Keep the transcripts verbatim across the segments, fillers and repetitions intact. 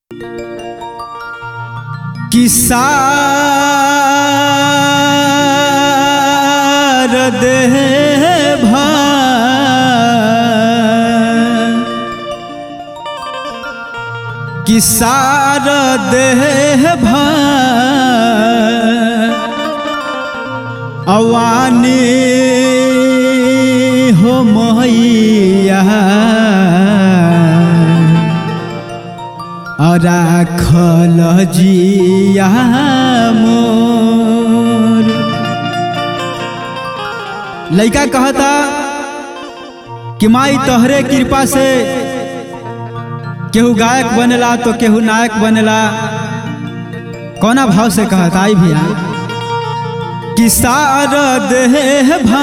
कि सार देह कि सार देह अवानी हो मैया राखल जिया मोर। लइका कहता कि माई तोहरे कृपा से केहू गायक बनेला तो केहू नायक बनेला। कौना भाव से कहता आई भैया कि सार देह भा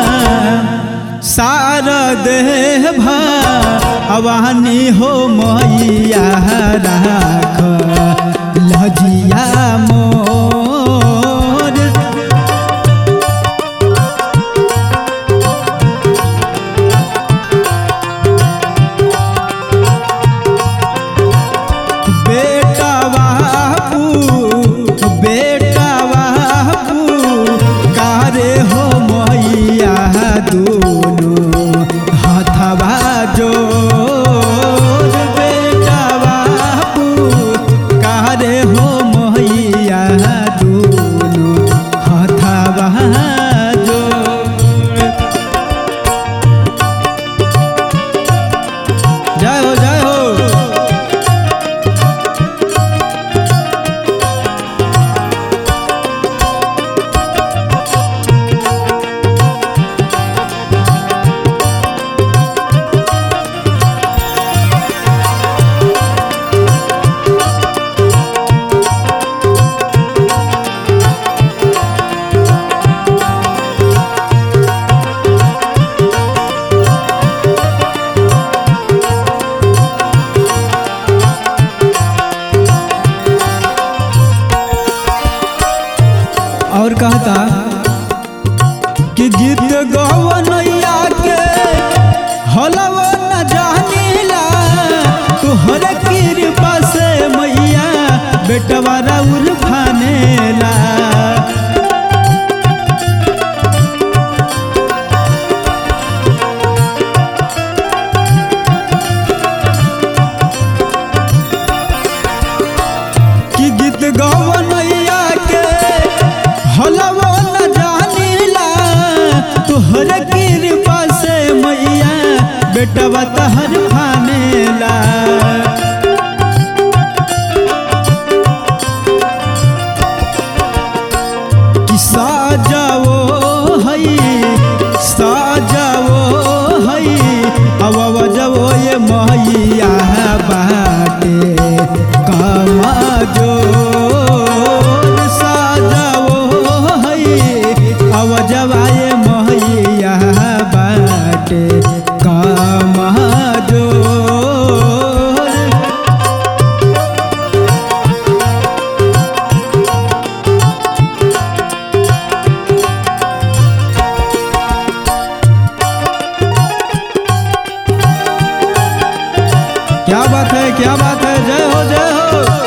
सार देह भा अवानी हो मैया राख लजिया मोर। बेटा बापू बेटा बापू कारे हो मैया दोनों हथवा जोर। बेटा बापू कारे हो मैया दोनों हथवा जोर। जय हो जय हो। और कहता कि गीत गवनैया के हलव न जानीला तुहर कृपा से मैया बेटवा राउर फानेला। कि गीत गवनैया के हलव न जानीला तुहर कृपा से मैया बेटवा तहर फानेला। कि साजाओ हई साजाओ हई अब बजवो ये मैया बाटे कमा जोर। साजाओ अब जवाए मैया बाटे कमा जोर। क्या बात है क्या बात है। जय हो जय हो।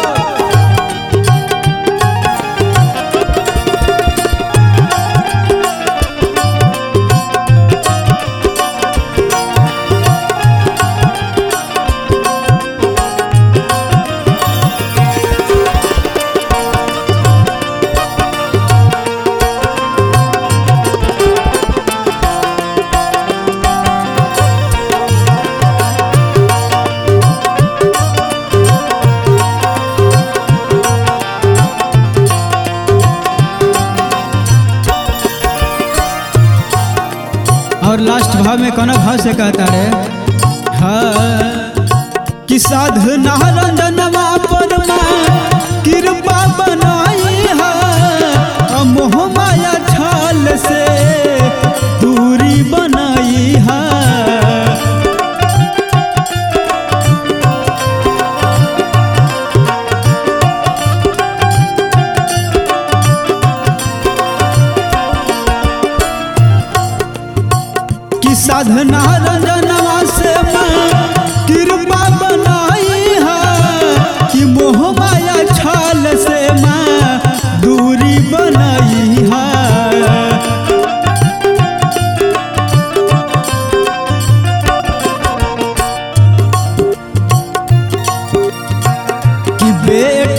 और लास्ट भाव में कौन भाव से कहता रे हाँ कि साधना रंजनवा परमा कृपा बनाई है मोह माया छल से दूरी बनाई है। कि साधना रंजनवा से कृपा बनाई है कि मोह माया छल से माँ दूरी बनई है। कि बेटा